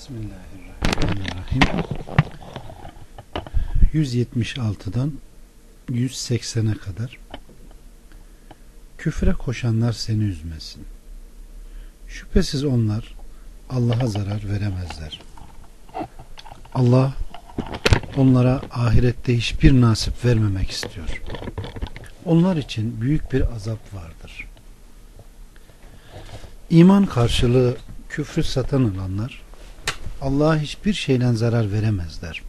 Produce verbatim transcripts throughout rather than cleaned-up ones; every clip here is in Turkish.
Bismillahirrahmanirrahim. yüz yetmiş altıdan yüz seksene kadar. Küfre koşanlar seni üzmesin. Şüphesiz onlar Allah'a zarar veremezler. Allah onlara ahirette hiçbir nasip vermemek istiyor. Onlar için büyük bir azap vardır. İman karşılığı küfrü satan olanlar Allah'a hiçbir şeyden zarar veremezler.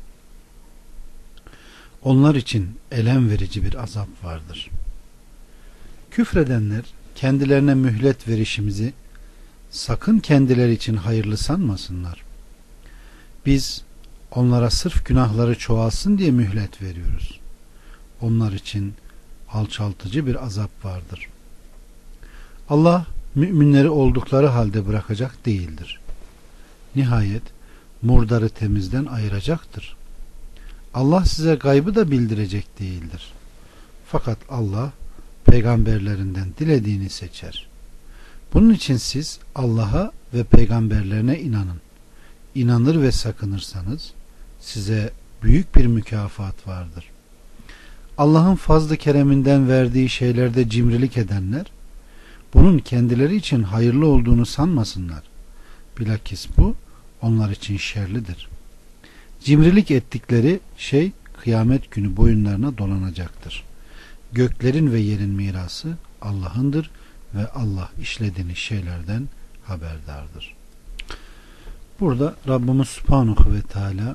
Onlar için elem verici bir azap vardır. Küfredenler kendilerine mühlet verişimizi sakın kendileri için hayırlı sanmasınlar. Biz onlara sırf günahları çoğalsın diye mühlet veriyoruz. Onlar için alçaltıcı bir azap vardır. Allah müminleri oldukları halde bırakacak değildir. Nihayet murdarı temizden ayıracaktır. Allah size gaybı da bildirecek değildir. Fakat Allah peygamberlerinden dilediğini seçer. Bunun için siz Allah'a ve peygamberlerine inanın. İnanır ve sakınırsanız size büyük bir mükafat vardır. Allah'ın fazl-ı kereminden verdiği şeylerde cimrilik edenler bunun kendileri için hayırlı olduğunu sanmasınlar. Bilakis bu onlar için şerlidir. Cimrilik ettikleri şey kıyamet günü boyunlarına dolanacaktır. Göklerin ve yerin mirası Allah'ındır ve Allah işlediğiniz şeylerden haberdardır. Burada Rabbimiz Subhanahu ve Teala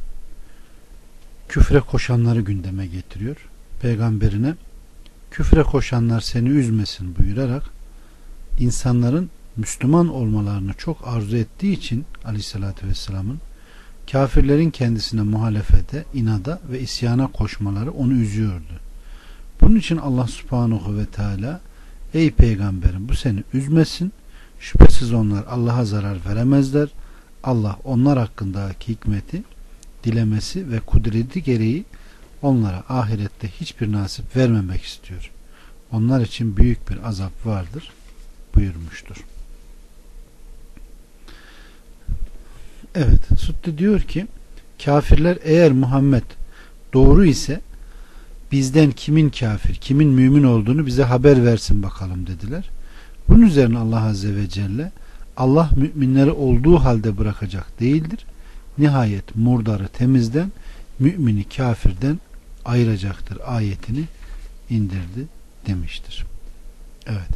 küfre koşanları gündeme getiriyor. Peygamberine küfre koşanlar seni üzmesin buyurarak insanların Müslüman olmalarını çok arzu ettiği için Aleyhisselatü Vesselam'ın kafirlerin kendisine muhalefete, inada ve isyana koşmaları onu üzüyordu. Bunun için Allah Subhanahu ve Teala ey peygamberim bu seni üzmesin. Şüphesiz onlar Allah'a zarar veremezler. Allah onlar hakkındaki hikmeti, dilemesi ve kudreti gereği onlara ahirette hiçbir nasip vermemek istiyor. Onlar için büyük bir azap vardır buyurmuştur. Evet, Suddi diyor ki kafirler eğer Muhammed doğru ise bizden kimin kafir, kimin mümin olduğunu bize haber versin bakalım dediler. Bunun üzerine Allah Azze ve Celle Allah müminleri olduğu halde bırakacak değildir. Nihayet murdarı temizden, mümini kafirden ayıracaktır ayetini indirdi demiştir. Evet.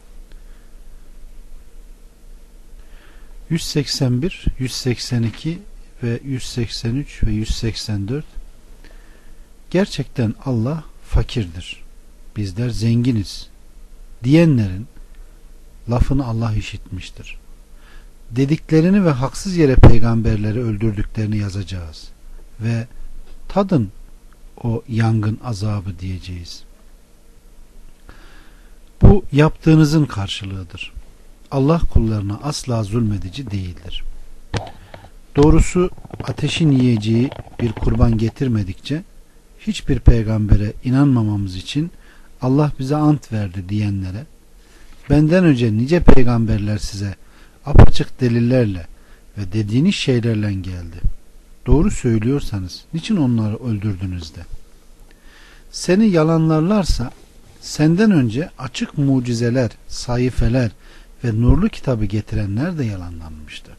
yüz seksen bir, yüz seksen iki ve yüz seksen üç ve yüz seksen dört. Gerçekten Allah fakirdir. Bizler zenginiz diyenlerin lafını Allah işitmiştir. Dediklerini ve haksız yere peygamberleri öldürdüklerini yazacağız ve tadın o yangın azabı diyeceğiz. Bu yaptığınızın karşılığıdır. Allah kullarına asla zulmedici değildir. Doğrusu ateşin yiyeceği bir kurban getirmedikçe hiçbir peygambere inanmamamız için Allah bize ant verdi diyenlere benden önce nice peygamberler size apaçık delillerle ve dediğiniz şeylerle geldi. Doğru söylüyorsanız niçin onları öldürdünüz de? Seni yalanlarlarsa senden önce açık mucizeler, sayfeler ve nurlu kitabı getirenler de yalanlanmıştı.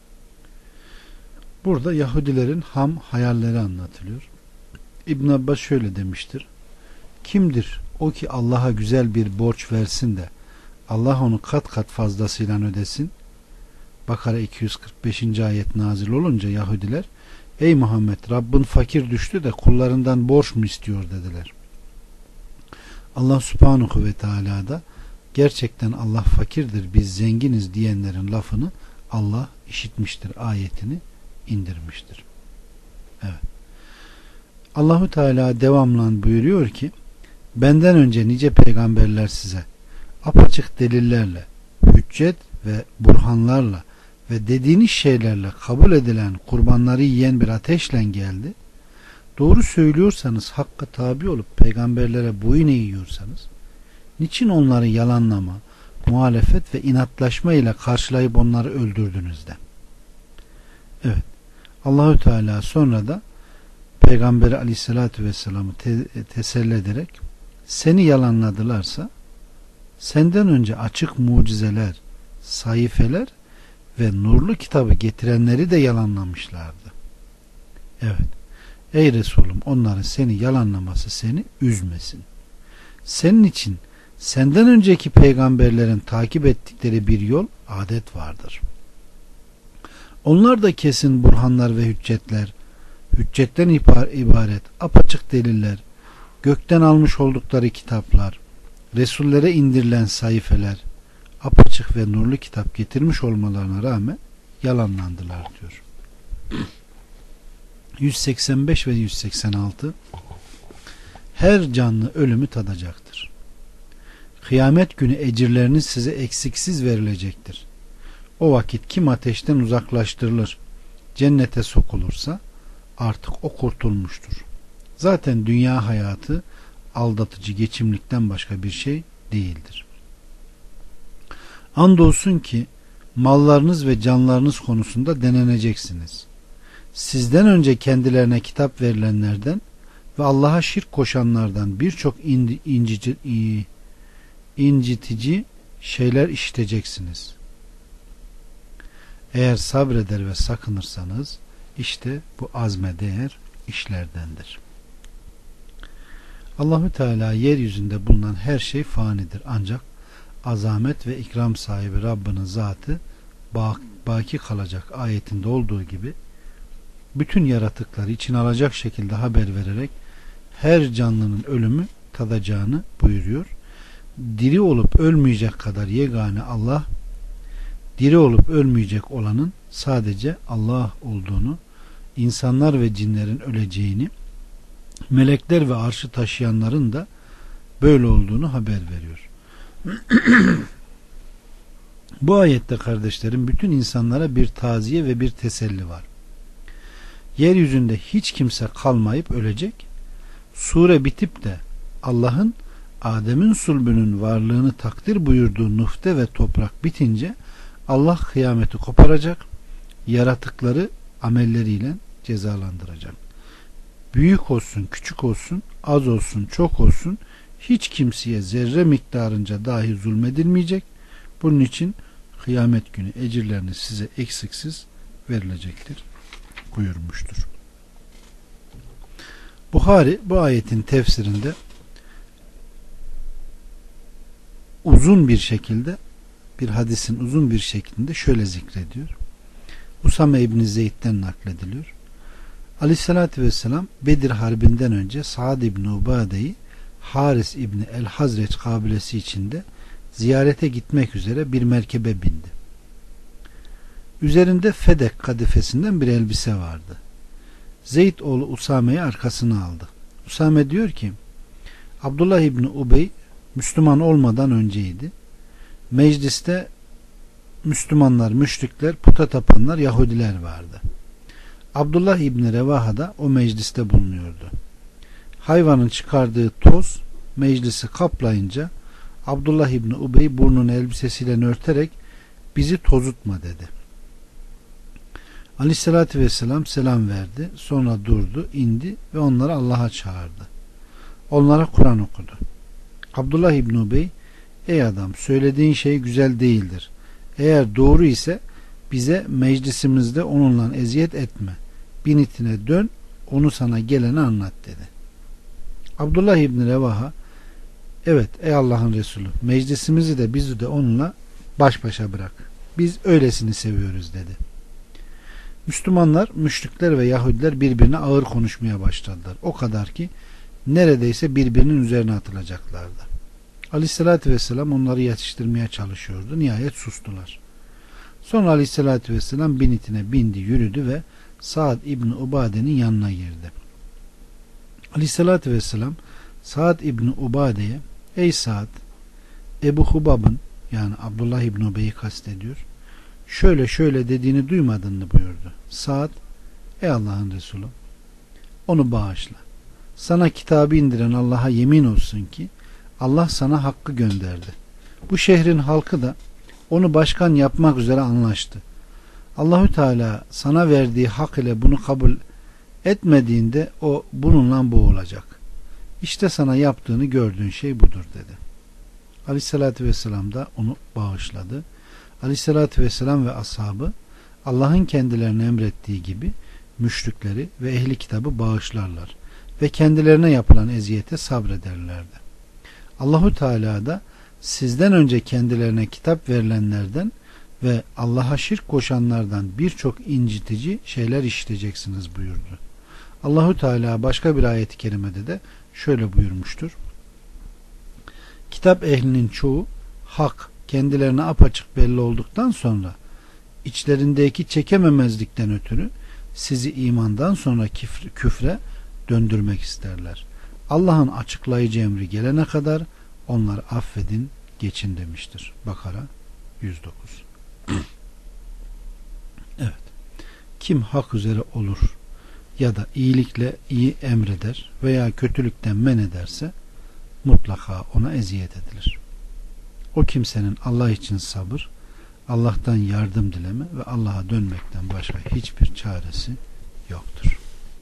Burada Yahudilerin ham hayalleri anlatılıyor. İbn Abbas şöyle demiştir. Kimdir o ki Allah'a güzel bir borç versin de Allah onu kat kat fazlasıyla ödesin? Bakara iki yüz kırk beşinci ayet nazil olunca Yahudiler ey Muhammed Rabbin fakir düştü de kullarından borç mu istiyor dediler. Allah Subhanahu ve Teala da gerçekten Allah fakirdir biz zenginiz diyenlerin lafını Allah işitmiştir ayetini indirmiştir. Evet. Allahu Teala devamlı buyuruyor ki benden önce nice peygamberler size apaçık delillerle, hüccet ve burhanlarla ve dediğiniz şeylerle kabul edilen kurbanları yiyen bir ateşle geldi. Doğru söylüyorsanız hakka tabi olup peygamberlere boyun eğiyorsanız niçin onları yalanlama, muhalefet ve inatlaşma ile karşılayıp onları öldürdünüz de? Allahü Teala sonra da Peygamberi Aleyhisselatü Vesselam'ı te teselli ederek seni yalanladılarsa senden önce açık mucizeler, sayfeler ve nurlu kitabı getirenleri de yalanlamışlardı. Evet. Ey Resulüm, onların seni yalanlaması seni üzmesin. Senin için senden önceki peygamberlerin takip ettikleri bir yol, adet vardır. Onlar da kesin burhanlar ve hüccetler, hüccetten ibaret apaçık deliller, gökten almış oldukları kitaplar, Resullere indirilen sayfeler, apaçık ve nurlu kitap getirmiş olmalarına rağmen yalanlandılar diyor. yüz seksen beş ve yüz seksen altı Her canlı ölümü tadacaktır. Kıyamet günü ecirleriniz size eksiksiz verilecektir. O vakit kim ateşten uzaklaştırılır, cennete sokulursa artık o kurtulmuştur. Zaten dünya hayatı aldatıcı geçimlikten başka bir şey değildir. Andolsun ki mallarınız ve canlarınız konusunda deneneceksiniz. Sizden önce kendilerine kitap verilenlerden ve Allah'a şirk koşanlardan birçok incici, incitici şeyler işiteceksiniz. Eğer sabreder ve sakınırsanız işte bu azme değer işlerdendir. Allahü Teala yeryüzünde bulunan her şey fanidir. Ancak azamet ve ikram sahibi Rabbinin zatı baki kalacak ayetinde olduğu gibi bütün yaratıkları için alacak şekilde haber vererek her canlının ölümü tadacağını buyuruyor. Diri olup ölmeyecek kadar yegane Allah, diri olup ölmeyecek olanın sadece Allah olduğunu, insanlar ve cinlerin öleceğini, melekler ve arşı taşıyanların da böyle olduğunu haber veriyor. Bu ayette kardeşlerim bütün insanlara bir taziye ve bir teselli var. Yeryüzünde hiç kimse kalmayıp ölecek. Sure bitip de Allah'ın Adem'in sulbünün varlığını takdir buyurduğu nufte ve toprak bitince Allah kıyameti koparacak, yaratıkları amelleriyle cezalandıracak. Büyük olsun, küçük olsun, az olsun, çok olsun hiç kimseye zerre miktarınca dahi zulmedilmeyecek. Bunun için kıyamet günü ecirleriniz size eksiksiz verilecektir buyurmuştur. Buhari bu ayetin tefsirinde uzun bir şekilde bir hadisin uzun bir şeklinde şöyle zikrediyor. Usame İbni Zeyd'den naklediliyor. Aleyhissalatü vesselam Bedir Harbi'nden önce Sa'd İbni Ubade'yi Haris İbni El-Hazreç kabilesi içinde ziyarete gitmek üzere bir merkebe bindi. Üzerinde Fedek kadifesinden bir elbise vardı. Zeyd oğlu Usame'yi arkasına aldı. Usame diyor ki Abdullah İbni Ubey Müslüman olmadan önceydi. Mecliste Müslümanlar, müşrikler, puta tapanlar, Yahudiler vardı. Abdullah İbni Revaha da o mecliste bulunuyordu. Hayvanın çıkardığı toz meclisi kaplayınca Abdullah İbni Ubey burnunu elbisesiyle örterek bizi tozutma dedi. Aleyhissalatü vesselam selam verdi. Sonra durdu, indi ve onları Allah'a çağırdı. Onlara Kur'an okudu. Abdullah İbni Ubey ey adam söylediğin şey güzel değildir. Eğer doğru ise bize meclisimizde onunla eziyet etme. Binitine dön, onu sana geleni anlat dedi. Abdullah İbni Revaha evet ey Allah'ın Resulü meclisimizi de bizi de onunla baş başa bırak. Biz öylesini seviyoruz dedi. Müslümanlar, müşrikler ve Yahudiler birbirine ağır konuşmaya başladılar. O kadar ki neredeyse birbirinin üzerine atılacaklardı. Aleyhissalatü vesselam onları yetiştirmeye çalışıyordu. Nihayet sustular. Sonra Aleyhissalatü vesselam binitine bindi, yürüdü ve Sa'd İbni Ubade'nin yanına girdi. Aleyhissalatü vesselam Sa'd İbni Ubade'ye ey Sa'd, Ebu Hubab'ın yani Abdullah İbni Ubey'i kastediyor. Şöyle şöyle dediğini duymadın mı buyurdu. Sa'd ey Allah'ın Resulü onu bağışla. Sana kitabı indiren Allah'a yemin olsun ki Allah sana hakkı gönderdi. Bu şehrin halkı da onu başkan yapmak üzere anlaştı. Allahü Teala sana verdiği hak ile bunu kabul etmediğinde o bununla boğulacak. İşte sana yaptığını gördüğün şey budur dedi. Aleyhissalatü vesselam da onu bağışladı. Aleyhissalatü vesselam ve ashabı Allah'ın kendilerine emrettiği gibi müşrikleri ve ehli kitabı bağışlarlar ve kendilerine yapılan eziyete sabrederlerdi. Allahu Teala da sizden önce kendilerine kitap verilenlerden ve Allah'a şirk koşanlardan birçok incitici şeyler işiteceksiniz buyurdu. Allahu Teala başka bir ayet-i kerimede de şöyle buyurmuştur. Kitap ehlinin çoğu hak kendilerine apaçık belli olduktan sonra içlerindeki çekememezlikten ötürü sizi imandan sonra küfre döndürmek isterler. Allah'ın açıklayıcı emri gelene kadar onları affedin, geçin demiştir. Bakara yüz dokuz. Evet. Kim hak üzere olur ya da iyilikle iyi emreder veya kötülükten men ederse mutlaka ona eziyet edilir. O kimsenin Allah için sabır, Allah'tan yardım dileme ve Allah'a dönmekten başka hiçbir çaresi yoktur.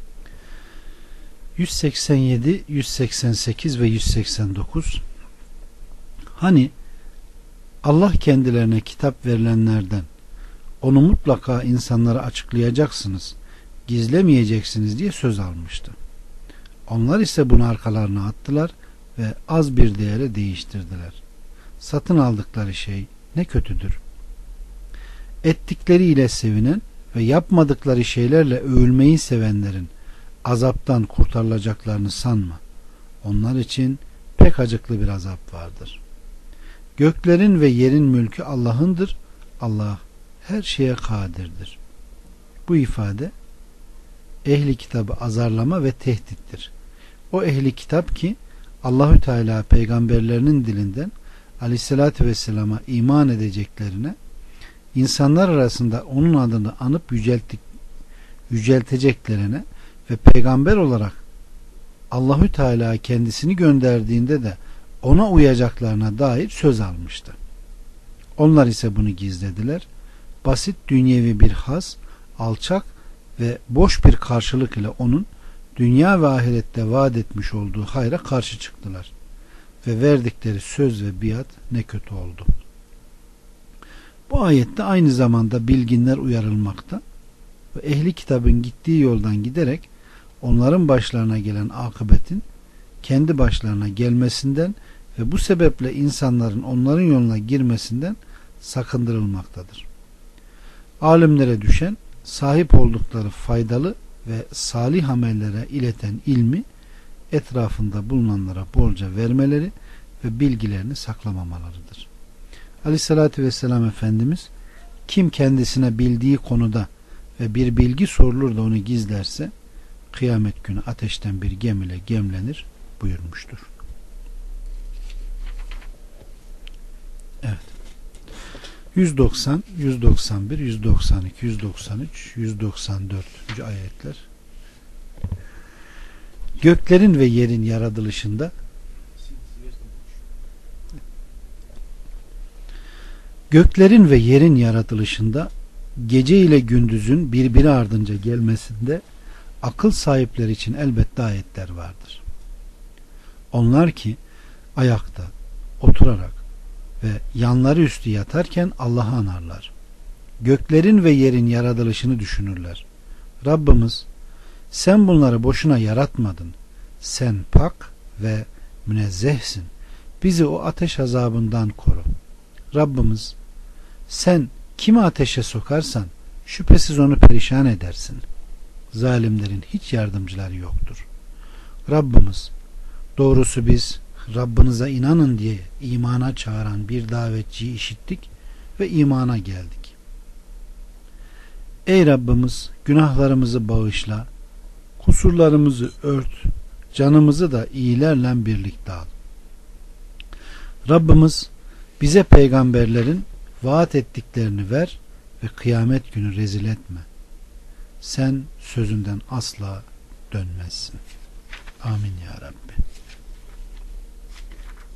yüz seksen yedi, yüz seksen sekiz ve yüz seksen dokuz. Hani Allah kendilerine kitap verilenlerden onu mutlaka insanlara açıklayacaksınız, gizlemeyeceksiniz diye söz almıştı. Onlar ise bunu arkalarına attılar ve az bir değere değiştirdiler. Satın aldıkları şey ne kötüdür. Ettikleriyle sevinen ve yapmadıkları şeylerle övülmeyi sevenlerin azaptan kurtarılacaklarını sanma. Onlar için pek acıklı bir azap vardır. Göklerin ve yerin mülkü Allah'ındır. Allah her şeye kadirdir. Bu ifade ehli kitabı azarlama ve tehdittir. O ehli kitap ki Allahü Teala peygamberlerinin dilinden Aleyhisselatü Vesselam'a iman edeceklerine, insanlar arasında onun adını anıp yücelttik, yücelteceklerine ve peygamber olarak Allahü Teala kendisini gönderdiğinde de ona uyacaklarına dair söz almıştı. Onlar ise bunu gizlediler. Basit dünyevi bir haz, alçak ve boş bir karşılık ile onun dünya ve ahirette vaat etmiş olduğu hayra karşı çıktılar. Ve verdikleri söz ve biat ne kötü oldu. Bu ayette aynı zamanda bilginler uyarılmakta ve ehli kitabın gittiği yoldan giderek onların başlarına gelen akıbetin kendi başlarına gelmesinden ve bu sebeple insanların onların yoluna girmesinden sakındırılmaktadır. Alimlere düşen sahip oldukları faydalı ve salih amellere ileten ilmi etrafında bulunanlara bolca vermeleri ve bilgilerini saklamamalarıdır. Aleyhissalatü vesselam Efendimiz kim kendisine bildiği konuda ve bir bilgi sorulur da onu gizlerse kıyamet günü ateşten bir gemiyle gemlenir buyurmuştur. Evet. yüz doksan, yüz doksan bir, yüz doksan iki, yüz doksan üç, yüz doksan dört. ayetler. Göklerin ve yerin yaratılışında Göklerin ve yerin yaratılışında gece ile gündüzün birbiri ardınca gelmesinde akıl sahipleri için elbette ayetler vardır. Onlar ki ayakta, oturarak ve yanları üstü yatarken Allah'ı anarlar. Göklerin ve yerin yaratılışını düşünürler. Rabbimiz sen bunları boşuna yaratmadın. Sen pak ve münezzehsin. Bizi o ateş azabından koru. Rabbimiz sen kimi ateşe sokarsan şüphesiz onu perişan edersin. Zalimlerin hiç yardımcıları yoktur. Rabbimiz doğrusu biz Rabbinize inanın diye imana çağıran bir davetçiyi işittik ve imana geldik. Ey Rabbimiz günahlarımızı bağışla, kusurlarımızı ört, canımızı da iyilerle birlikte al. Rabbimiz bize peygamberlerin vaat ettiklerini ver ve kıyamet günü rezil etme. Sen sözünden asla dönmezsin. Amin ya Rabbi.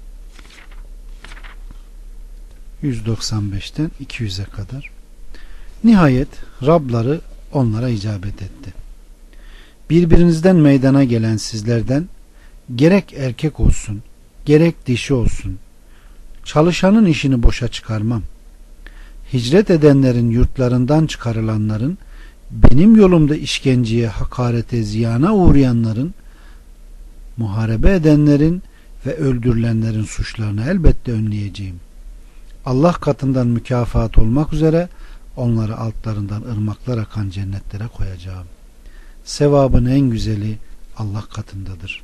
yüz doksan beşten iki yüze kadar. Nihayet Rabları onlara icabet etti. Birbirinizden meydana gelen sizlerden gerek erkek olsun, gerek dişi olsun, çalışanın işini boşa çıkarmam. Hicret edenlerin yurtlarından çıkarılanların, benim yolumda işkenceye, hakarete, ziyana uğrayanların, muharebe edenlerin ve öldürülenlerin suçlarını elbette önleyeceğim. Allah katından mükafat olmak üzere onları altlarından ırmaklar akan cennetlere koyacağım. Sevabın en güzeli Allah katındadır.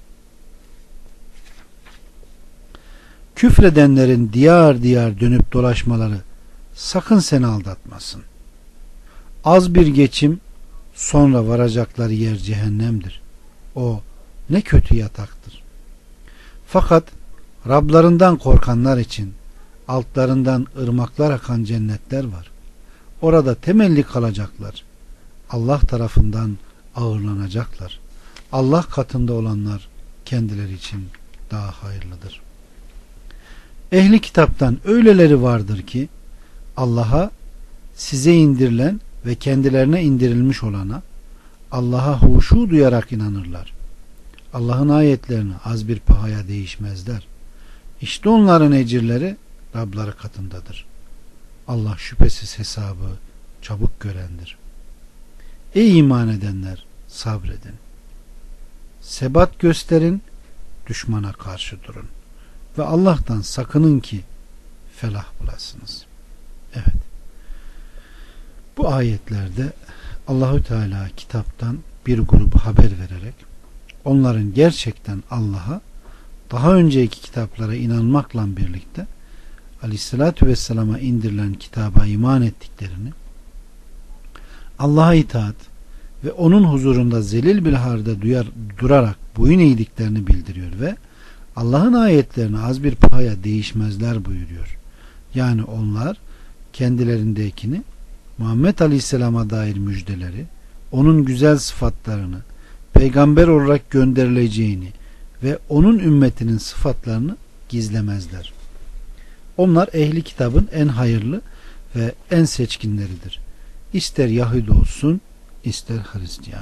Küfredenlerin diyar diyar dönüp dolaşmaları sakın seni aldatmasın. Az bir geçim, sonra varacakları yer cehennemdir. O ne kötü yataktır. Fakat Rablarından korkanlar için altlarından ırmaklar akan cennetler var. Orada temelli kalacaklar. Allah tarafından ağırlanacaklar. Allah katında olanlar kendileri için daha hayırlıdır. Ehli kitaptan öyleleri vardır ki Allah'a, size indirilen ve kendilerine indirilmiş olana, Allah'a huşu duyarak inanırlar. Allah'ın ayetlerini az bir pahaya değişmezler. İşte onların ecirleri Rabları katındadır. Allah şüphesiz hesabı çabuk görendir. Ey iman edenler, sabredin. Sebat gösterin, düşmana karşı durun. Ve Allah'tan sakının ki felah bulasınız. Evet. Bu ayetlerde Allahü Teala kitaptan bir grubu haber vererek onların gerçekten Allah'a daha önceki kitaplara inanmakla birlikte Aleyhisselatü Vesselam'a indirilen kitaba iman ettiklerini, Allah'a itaat ve onun huzurunda zelil bir halde duyar, durarak boyun eğdiklerini bildiriyor ve Allah'ın ayetlerini az bir pahaya değişmezler buyuruyor. Yani onlar kendilerindekini, Muhammed Aleyhisselam'a dair müjdeleri, onun güzel sıfatlarını, peygamber olarak gönderileceğini ve onun ümmetinin sıfatlarını gizlemezler. Onlar ehli kitabın en hayırlı ve en seçkinleridir. İster Yahudi olsun, ister Hristiyan.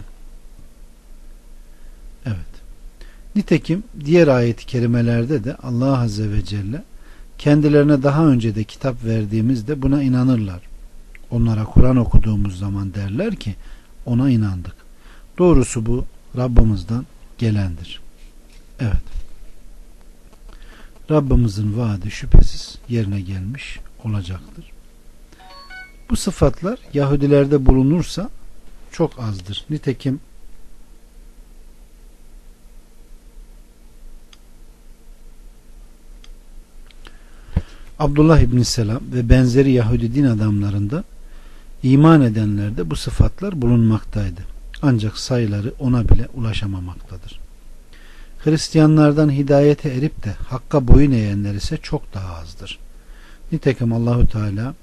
Evet. Nitekim diğer ayet-i kerimelerde de Allah Azze ve Celle kendilerine daha önce de kitap verdiğimizde buna inanırlar. Onlara Kur'an okuduğumuz zaman derler ki ona inandık. Doğrusu bu Rabbimizden gelendir. Evet. Rabbimizin vaadi şüphesiz yerine gelmiş olacaktır. Bu sıfatlar Yahudilerde bulunursa çok azdır. Nitekim Abdullah İbni Selam ve benzeri Yahudi din adamlarında iman edenlerde bu sıfatlar bulunmaktaydı. Ancak sayıları ona bile ulaşamamaktadır. Hristiyanlardan hidayete erip de hakka boyun eğenler ise çok daha azdır. Nitekim Allahu Teala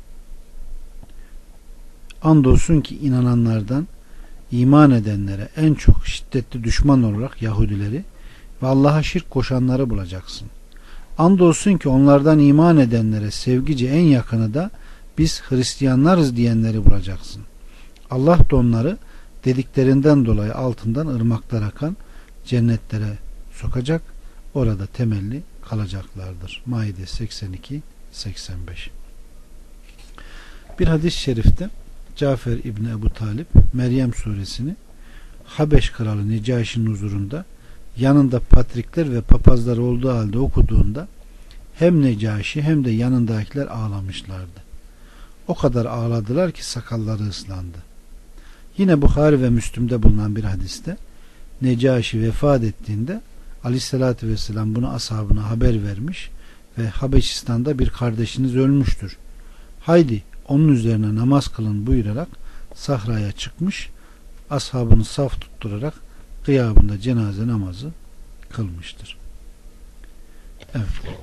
andolsun ki inananlardan iman edenlere en çok şiddetli düşman olarak Yahudileri ve Allah'a şirk koşanları bulacaksın. Andolsun ki onlardan iman edenlere sevgici en yakını da biz Hristiyanlarız diyenleri bulacaksın. Allah da onları dediklerinden dolayı altından ırmaklar akan cennetlere sokacak, orada temelli kalacaklardır. Maide seksen iki seksen beş. Bir hadis-i şerifte Cafer İbni Ebu Talip Meryem suresini Habeş kralı Necaşi'nin huzurunda yanında patrikler ve papazlar olduğu halde okuduğunda hem Necaşi hem de yanındakiler ağlamışlardı. O kadar ağladılar ki sakalları ıslandı. Yine Buhari ve Müslüm'de bulunan bir hadiste Necaşi vefat ettiğinde Aleyhisselatü Vesselam bunu ashabına haber vermiş ve Habeşistan'da bir kardeşiniz ölmüştür. Haydi onun üzerine namaz kılın buyurarak sahraya çıkmış, ashabını saf tutturarak gıyabında cenaze namazı kılmıştır. Evet.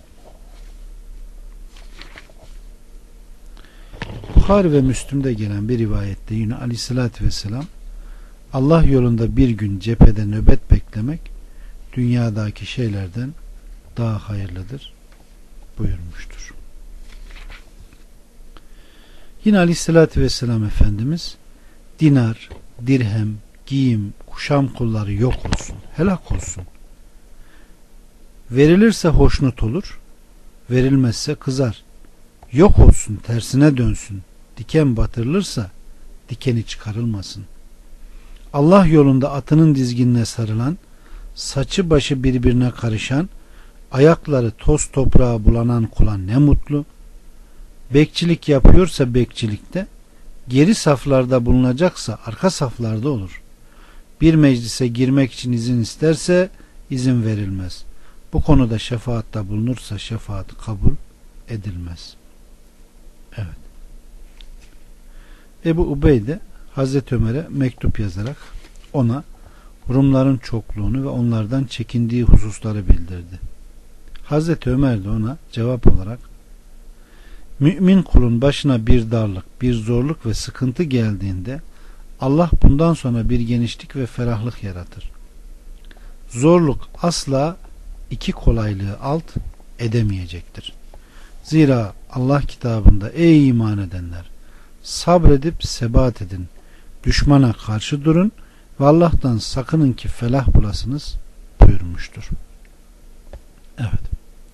Buhari ve Müslüm'de gelen bir rivayette yine Aleyhisselatü Vesselam Allah yolunda bir gün cephede nöbet beklemek dünyadaki şeylerden daha hayırlıdır buyurmuştur. Yine Aleyhisselatü Vesselam Efendimiz dinar, dirhem, giyim, kuşam kulları yok olsun, helak olsun. Verilirse hoşnut olur, verilmezse kızar. Yok olsun, tersine dönsün. Diken batırılırsa dikeni çıkarılmasın. Allah yolunda atının dizginine sarılan, saçı başı birbirine karışan, ayakları toz toprağa bulanan kula ne mutlu. Bekçilik yapıyorsa bekçilikte, geri saflarda bulunacaksa arka saflarda olur. Bir meclise girmek için izin isterse izin verilmez. Bu konuda şefaatta bulunursa şefaat kabul edilmez. Evet. Ebu Ubeyde Hazreti Ömer'e mektup yazarak ona Rumların çokluğunu ve onlardan çekindiği hususları bildirdi. Hazreti Ömer de ona cevap olarak mümin kulun başına bir darlık, bir zorluk ve sıkıntı geldiğinde Allah bundan sonra bir genişlik ve ferahlık yaratır. Zorluk asla iki kolaylığı alt edemeyecektir. Zira Allah kitabında ey iman edenler sabredip sebat edin, düşmana karşı durun ve Allah'tan sakının ki felah bulasınız buyurmuştur. Evet.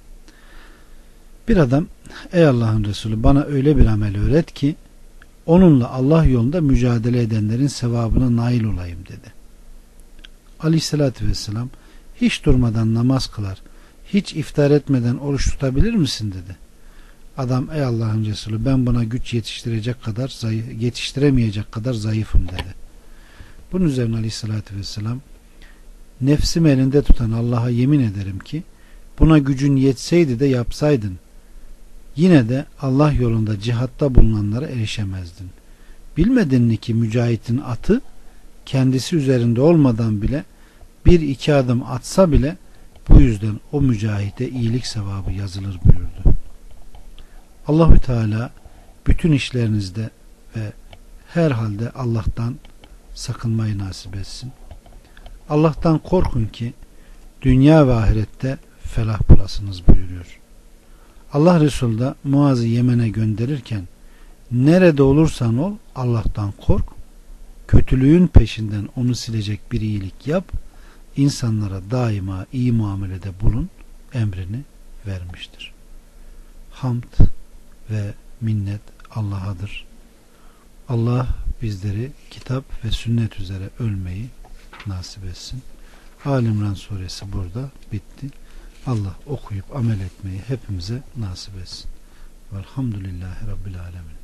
Bir adam ey Allah'ın Resulü bana öyle bir amel öğret ki onunla Allah yolunda mücadele edenlerin sevabına nail olayım dedi. Aleyhissalatü vesselam hiç durmadan namaz kılar, hiç iftar etmeden oruç tutabilir misin dedi. Adam ey Allah'ın Resulü ben buna güç yetiştirecek kadar zayıf, yetiştiremeyecek kadar zayıfım dedi. Bunun üzerine Aleyhissalatü vesselam nefsim elinde tutan Allah'a yemin ederim ki buna gücün yetseydi de yapsaydın yine de Allah yolunda cihatta bulunanlara erişemezdin. Bilmedin mi ki mücahitin atı kendisi üzerinde olmadan bile bir iki adım atsa bile bu yüzden o mücahide iyilik sevabı yazılır buyurdu. Allahü Teala bütün işlerinizde ve her halde Allah'tan sakınmayı nasip etsin. Allah'tan korkun ki dünya ve ahirette felah bulasınız buyuruyor. Allah Resulü de Muaz'ı Yemen'e gönderirken nerede olursan ol Allah'tan kork, kötülüğün peşinden onu silecek bir iyilik yap, insanlara daima iyi muamelede bulun emrini vermiştir. Hamd ve minnet Allah'adır. Allah bizleri kitap ve sünnet üzere ölmeyi nasip etsin. Ali İmran suresi burada bitti. Allah okuyup amel etmeyi hepimize nasip etsin. Velhamdülillahi Rabbil Alemin.